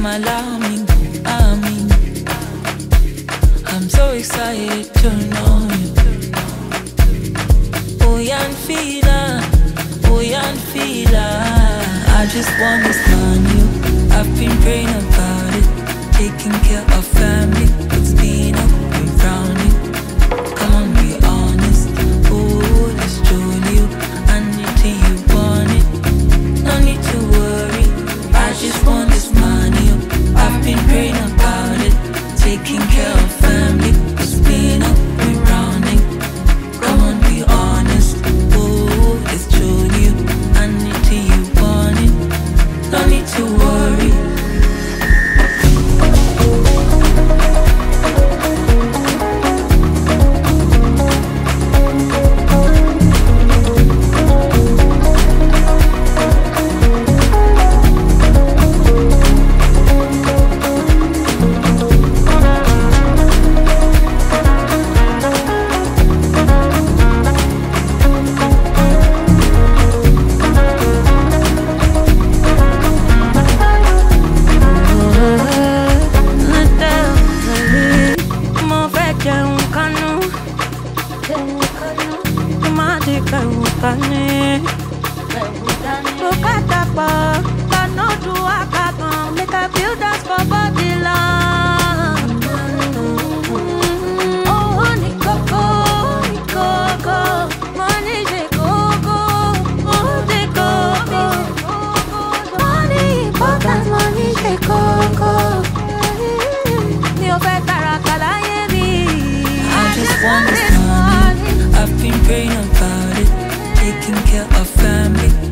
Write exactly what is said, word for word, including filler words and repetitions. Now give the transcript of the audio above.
I'm alarming, I mean, I'm so excited to know you. Oh, yan fila, oh, yan fila. I just want this money. I've been praying about it, taking care of family. It's been up and frowning. Come on, be honest. Oh, let's join you. I need to you want it. No need to worry. I just want this money. I've been praying about it, taking care of family. It's been up and frowning. Come on, be honest. Oh, let's join you. I need to you want it. No need to worry. I've been praying about it, taking care of family.